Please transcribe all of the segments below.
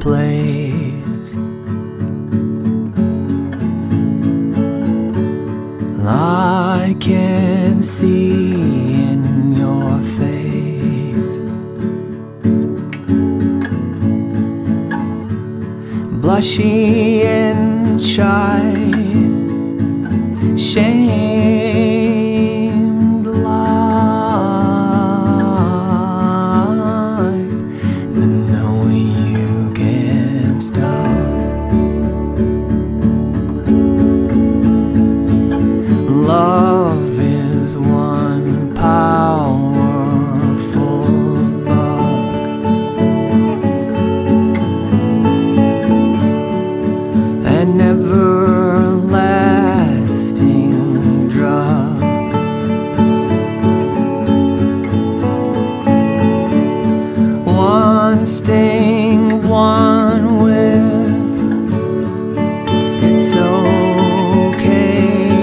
place. I can see in your face, blushy and shy, shamed like, knowing you can't stop. Love is one powerful bug, an everlasting drug. One sting, one whiff, it's okay.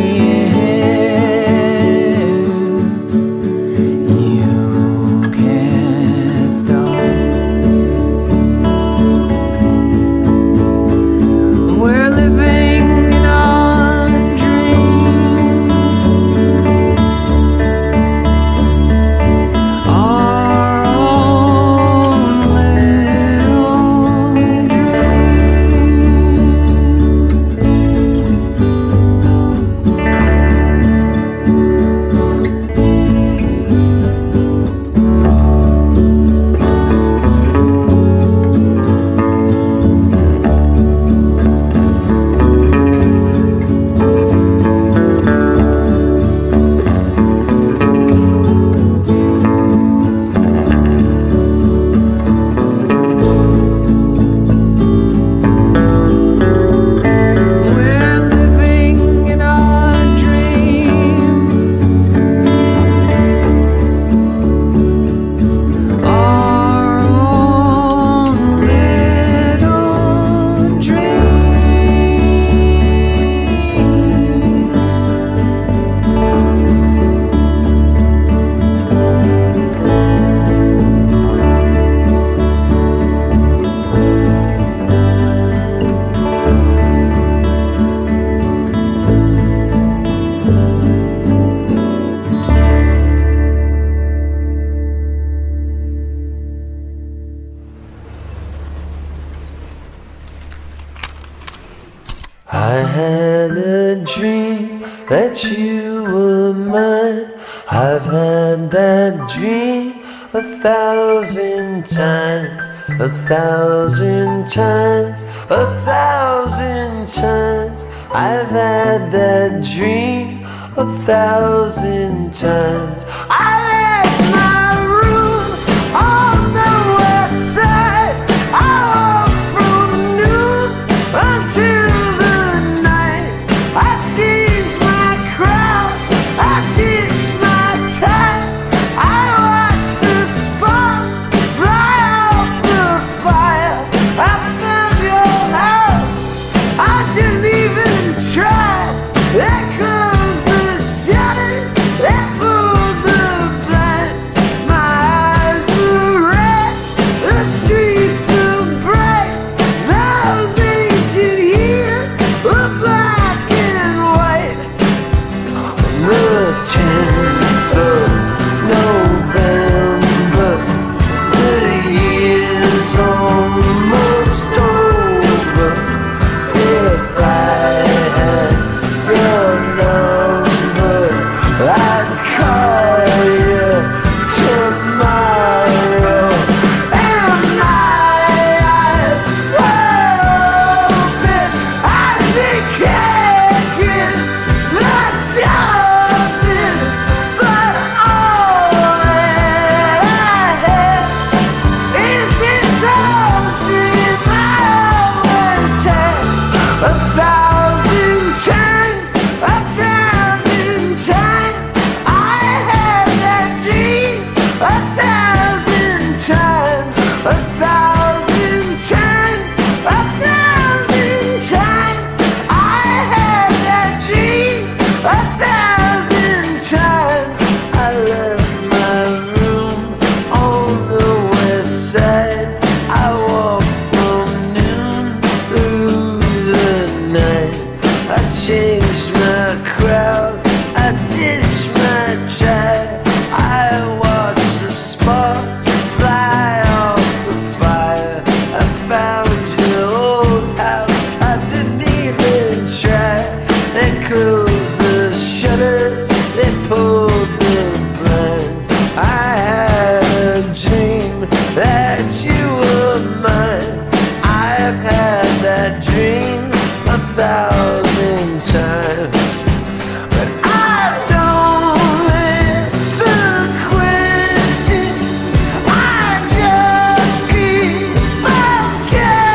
I had a dream that you were mine. I've had that dream 1,000 times, 1,000 times, 1,000 times. I've had that dream 1,000 times. I left my room on the west side. I walked from noon until try, there comes the shadows that pulled the found your old house. I didn't even try. They closed the shutters, they pulled the blinds. I had a dream that you were mine. I've had that dream 1,000 times, but I don't answer questions. I just keep on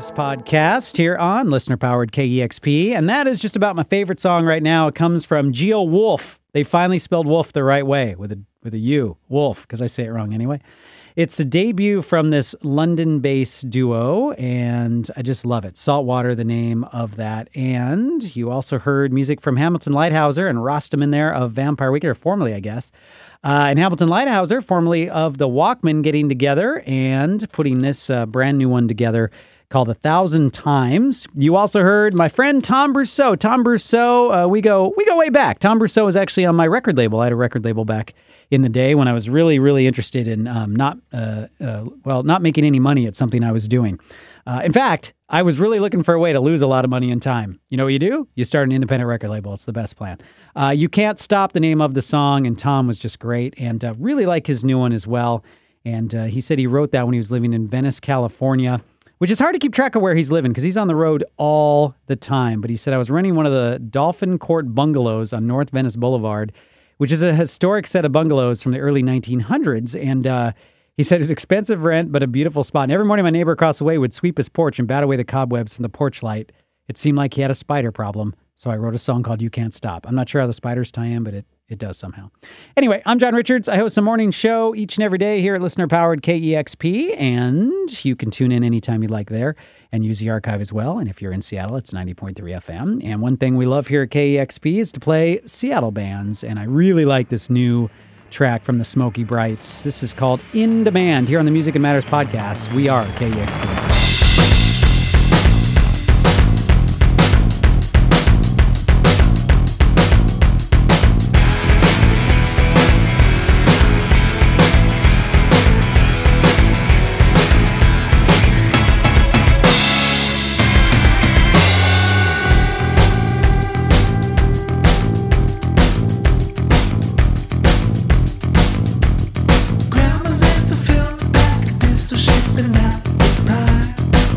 Matters podcast here on listener-powered KEXP, and that is just about my favorite song right now. It comes from Geo Wolf. They finally spelled wolf the right way with a U, Wolf, because I say it wrong anyway. It's a debut from this London-based duo, and I just love it. Saltwater, the name of that. And you also heard music from Hamilton Lighthouser and Rostam in there of Vampire Weekend, or formerly, I guess. And Hamilton Lighthouser, formerly of the Walkmen, getting together and putting this brand new one together called 1,000 Times. You also heard my friend Tom Brousseau. Tom Brousseau, we go way back. Tom Brousseau was actually on my record label. I had a record label back in the day when I was really, really interested in not making any money at something I was doing. In fact, I was really looking for a way to lose a lot of money in time. You know what you do? You start an independent record label. It's the best plan. You Can't Stop, the name of the song, and Tom was just great, and really like his new one as well. And he said he wrote that when he was living in Venice, California, which is hard to keep track of where he's living because he's on the road all the time. But he said, I was renting one of the Dolphin Court bungalows on North Venice Boulevard, which is a historic set of bungalows from the early 1900s. And he said it was expensive rent, but a beautiful spot. And every morning my neighbor across the way would sweep his porch and bat away the cobwebs from the porch light. It seemed like he had a spider problem. So I wrote a song called You Can't Stop. I'm not sure how the spiders tie in, but it does somehow. Anyway, I'm John Richards. I host a morning show each and every day here at listener-powered KEXP, and you can tune in anytime you like there and use the archive as well. And if you're in Seattle, it's 90.3 FM. And one thing we love here at KEXP is to play Seattle bands, and I really like this new track from the Smoky Brights. This is called In Demand here on the Music and Matters podcast. We are KEXP. Grandma's at the field back, pistol shipping out the pride.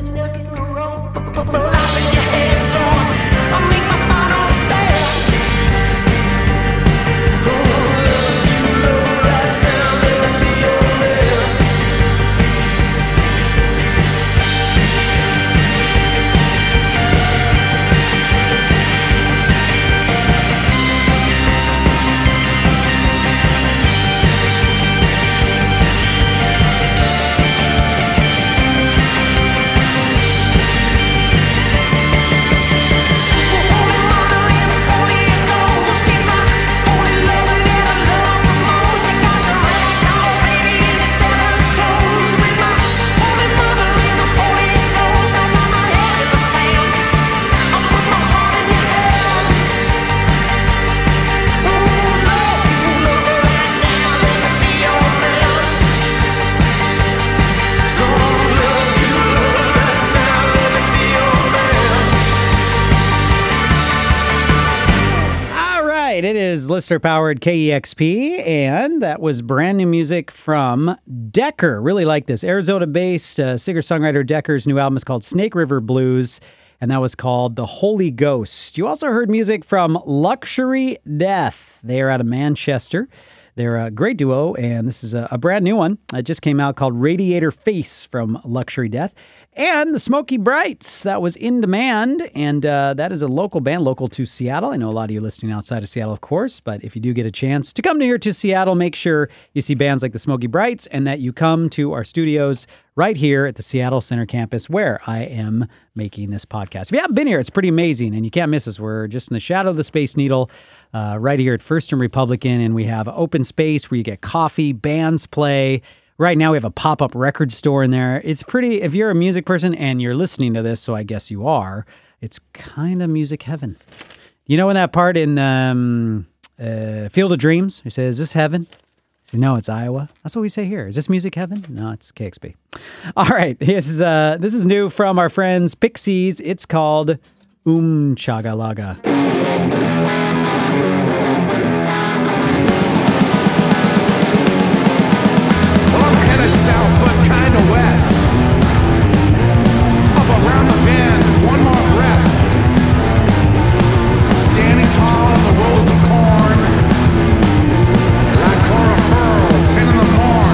It is listener-powered KEXP, and that was brand new music from Decker. Really like this. Arizona-based singer-songwriter Decker's new album is called Snake River Blues, and that was called The Holy Ghost. You also heard music from Luxury Death. They are out of Manchester. They're a great duo, and this is a brand new one. It just came out called Radiator Face from Luxury Death. And the Smoky Brights, that was In Demand, and that is a local band, local to Seattle. I know a lot of you listening outside of Seattle, of course, but if you do get a chance to come here to Seattle, make sure you see bands like the Smoky Brights and that you come to our studios right here at the Seattle Center campus where I am making this podcast. If you haven't been here, it's pretty amazing, and you can't miss us. We're just in the shadow of the Space Needle right here at First and Republican, and we have open space where you get coffee, bands play. Right now we have a pop-up record store in there. It's pretty, if you're a music person and you're listening to this, so I guess you are, it's kind of music heaven. You know in that part in Field of Dreams, we say, is this heaven? I say, no, it's Iowa. That's what we say here. Is this music heaven? No, it's KXP. All right, this is new from our friends Pixies. It's called Chagalaga. South, but kinda west. Up around the bend, one more breath. Standing tall on the rows of corn, like Cora Pearl, 10 in the morn.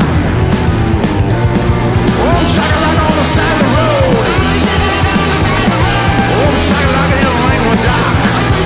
Oh, shakalaka on the side of the road. Oh, shakalaka in the Langwood Dock.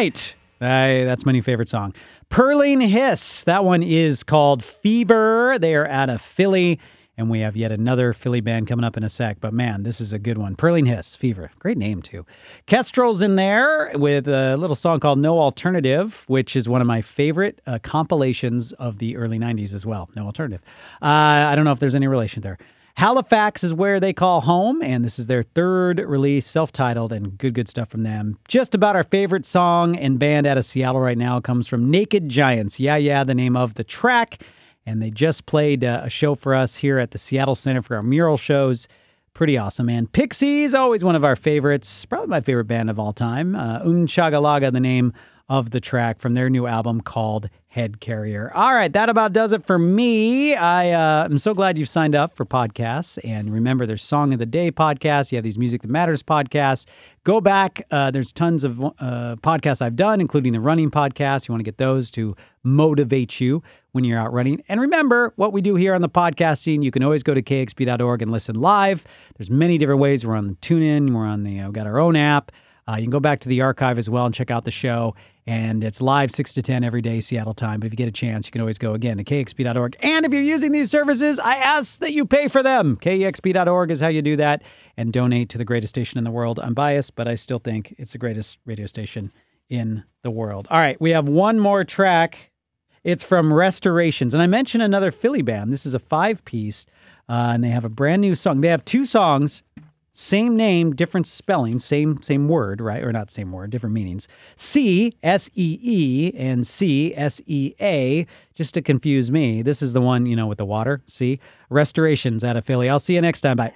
Tonight. That's my new favorite song. Purling Hiss. That one is called Fever. They are out of Philly, and we have yet another Philly band coming up in a sec. But man, this is a good one. Purling Hiss, Fever. Great name, too. Kestrel's in there with a little song called No Alternative, which is one of my favorite compilations of the early 90s as well. No Alternative. I don't know if there's any relation there. Halifax is where they call home, and this is their third release, self-titled, and good stuff from them. Just about our favorite song and band out of Seattle right now comes from Naked Giants. Yeah, the name of the track, and they just played a show for us here at the Seattle Center for our mural shows. Pretty awesome, man. Pixies, always one of our favorites, probably my favorite band of all time. Chagalaga, the name of the track from their new album called Head Carrier. All right, that about does it for me. I'm so glad you've signed up for podcasts. And remember, there's Song of the Day podcasts. You have these Music That Matters podcasts. Go back. There's tons of podcasts I've done, including the running podcast. You want to get those to motivate you when you're out running. And remember, what we do here on the podcasting, you can always go to kxp.org and listen live. There's many different ways. We're on the TuneIn. We're on we've got our own app. You can go back to the archive as well and check out the show. And it's live 6 to 10 every day, Seattle time. But if you get a chance, you can always go again to kxp.org. And if you're using these services, I ask that you pay for them. kexp.org is how you do that. And donate to the greatest station in the world. I'm biased, but I still think it's the greatest radio station in the world. All right, we have one more track. It's from Restorations. And I mentioned another Philly band. This is a 5-piece, and they have a brand new song. They have 2 songs. Same name, different spelling, same word, right? Or not same word, different meanings. C, S-E-E, and C, S-E-A, just to confuse me. This is the one, with the water, C. Restorations out of Philly. I'll see you next time. Bye.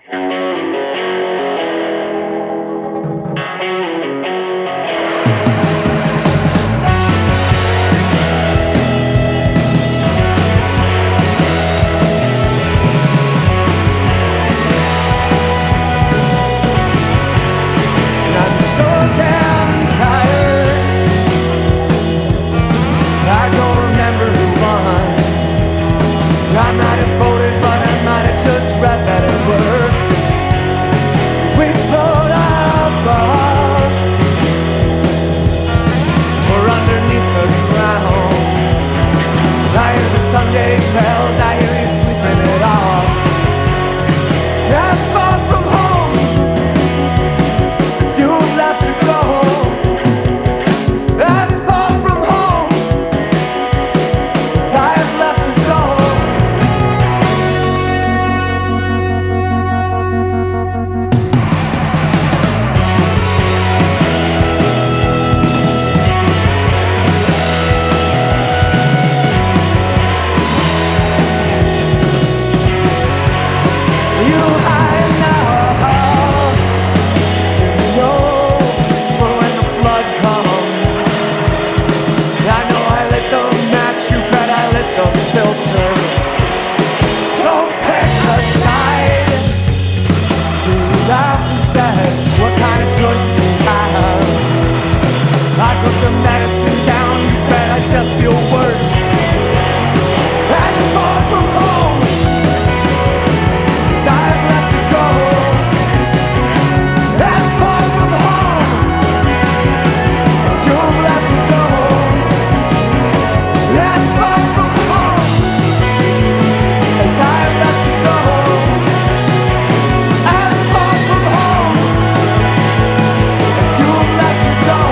I might have voted, but I might have just read that it worked. 'Cause we float above or underneath the ground. I hear the Sunday bells, I hear you sleeping it off. As far from home as you've left to go. As far from home as I've left to go. What kind of choice do you have? I took the medicine down, you bet I just feel worse. As far from home as I've left to go. As far from home as you've left to go. As far from home as I've left to go. As far from home as you've left to go.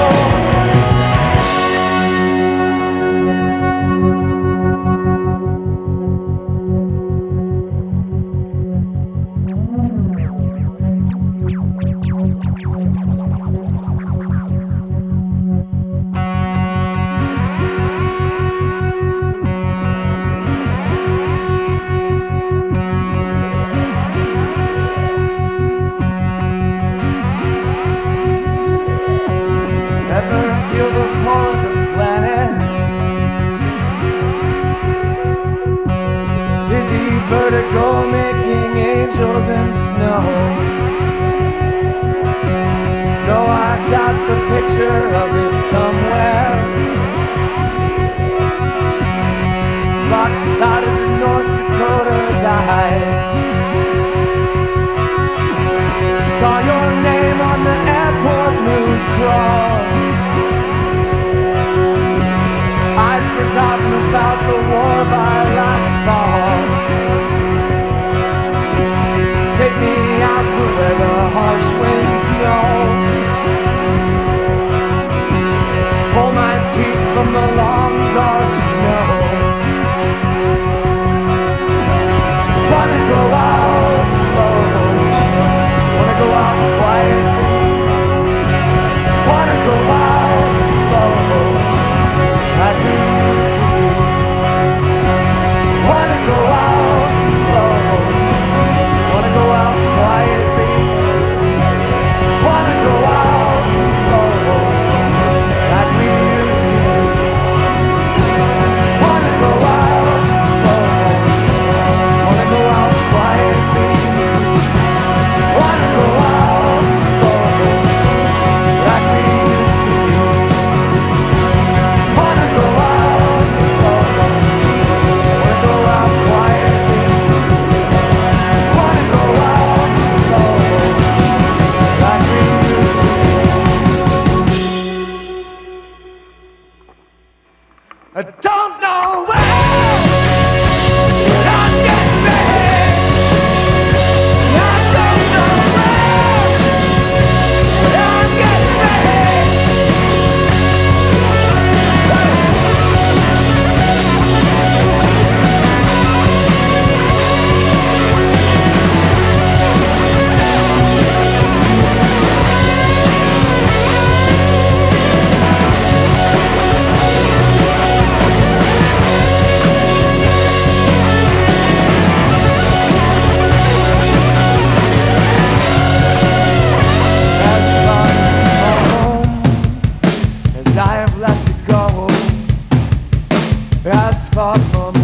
Ever feel the pull of the planet? Dizzy vertigo making angels in snow. No, I got the picture of it somewhere. Clocks out of North Dakota's eye. Saw your name on the airport news crawl. to where the harsh winds know. Pull my teeth from the long dark snow. Wanna go out slow, wanna go out quietly, wanna go out slow, like we used to be. Wanna go out slow, wanna go out quietly, wanna go out slow, like we used to be. Wanna go out slow, wanna go out quietly, wanna go out slow, like we used to be. Wanna go out slow, wanna go out quietly, wanna go out slow, like we used to be. I don't know where, but I'm getting ready. I don't know where, but I'm getting ready. As far from home as I have left to go, as far from